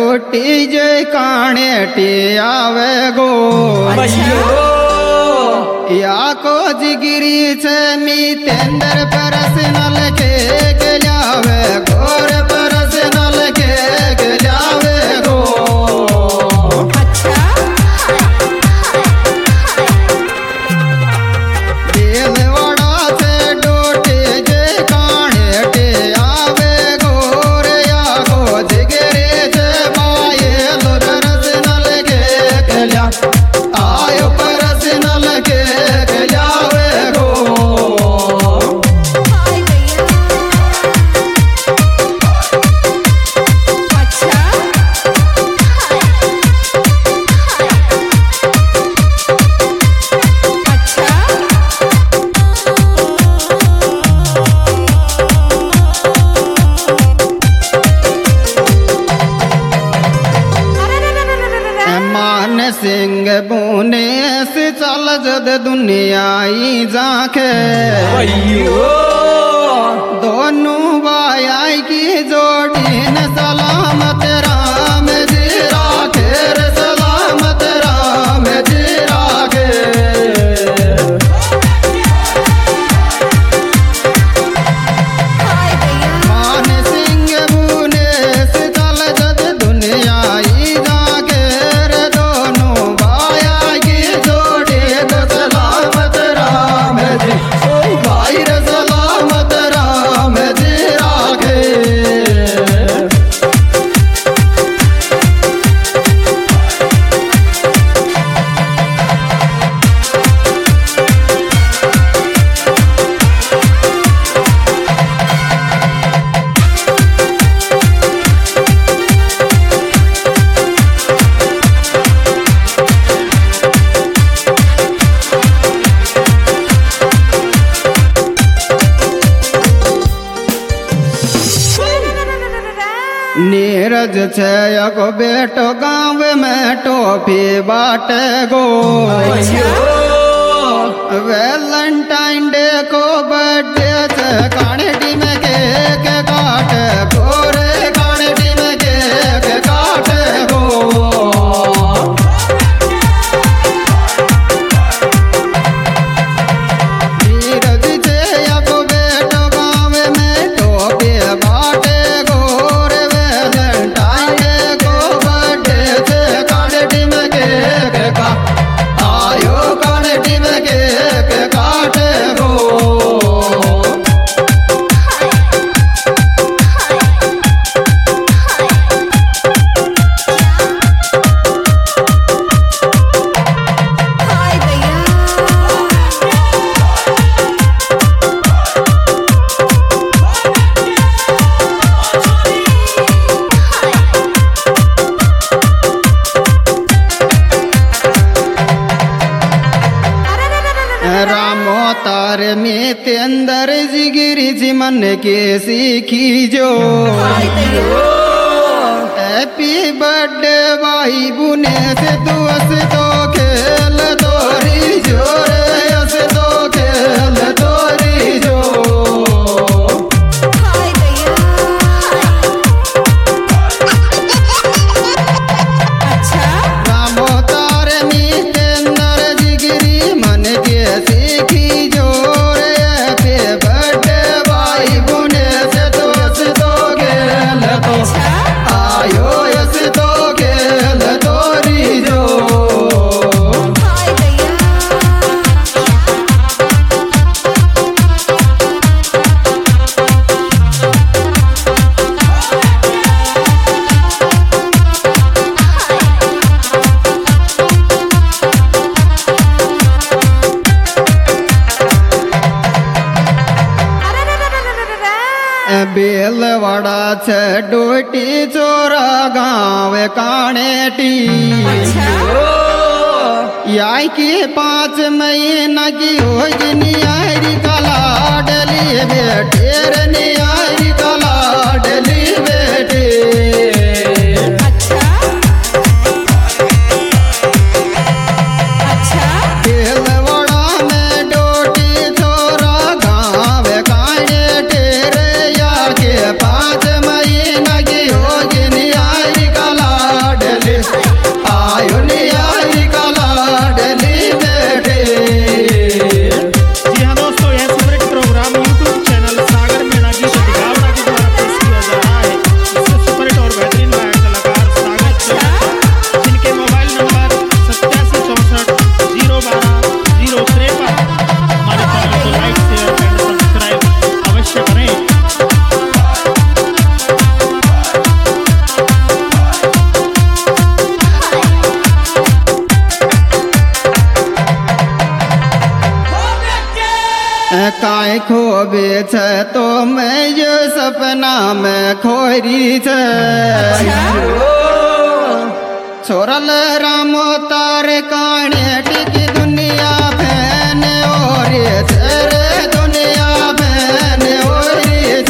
डोटी जे काणे टी आवे गो या को जिगिरी छे मी तेंदर परसनल के गल्यावे गोर परसनल के गल्यावे गो देलवाड़ा से डोटी जे काणे टी आवे गोर या को जिगिरी छे माये लो परसनल के गल्या आयो परसनल के गल्यावे गो मान सिंह बुने से चल जद दुनियाई जाके दोनों भाई की जोड़ी न सलामत राम जी राखे रे सलामत राम जी राखे मान सिंह बुने से चल जद दुनियाई जाके रे दोनों भाई की जोड़ी न सलामत राम जी भाई रे सलामत राम जी राखे नीरज छे को बेटो गाँव में टोपी बाटे गो वैलेंटाइन डे को बर्थडे छे कानेटी में केक काटे गोरे कानेटी में केक काटे गो नीरज छे को बेटो गाँव में टोपी बाटे गोरे वैलेंटाइन डे को बर्थडे छे कानेटी में केक का आयो कानेटी में केक काटे गो रामो तार में तेंदर जिगिरी जी मन के सीखी जो हैप्पी बर्थडे भाई बुने से तू हंस तो खेल तोरी जो रे हंस तो खेल तोरी जो रामो तार में तेंदर जिगिरी मन के सीखी जो रे हैप्पी बर्थडे भाई बुने से तू हंस तो खेल तो आयो हंस तो खेल तोरी जो बेलवाड़ा छे डोटी चोरा गाँव कानेटी याई की 5 महीना की होगी नियारी कला डली बेटे रे नियारी कला डली बेटे बेलवाड़ा में डोटी चोरा गाँव कानेटी रे या के 5 महीना की होगी नियारी कला काय खोबे छ तो मैं ये सपना में खोरी छ छोरल रामो तारे काने टिकी दुनिया फैन और तेरे दुनिया फैन और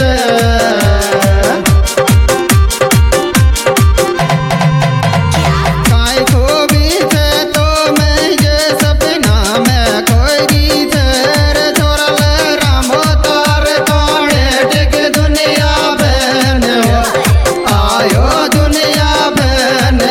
काय खोबी छ तो मैं ये सपना में खोरी छ छोरल रामो तारे काने टिकी दुनिया फैन आयो दुनिया फैन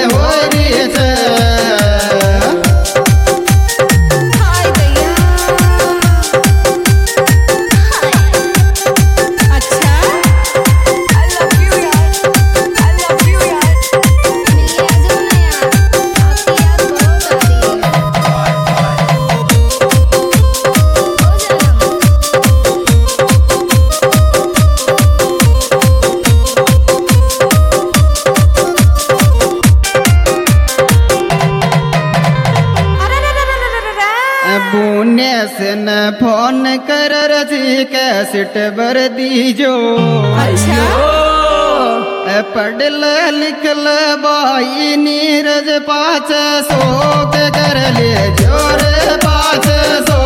बुने से न फोन कर रजी कैसेट बर दीजो पढ़ल लिखल बाई नीरज पाछ सो के कर ले जोरे पाछ सो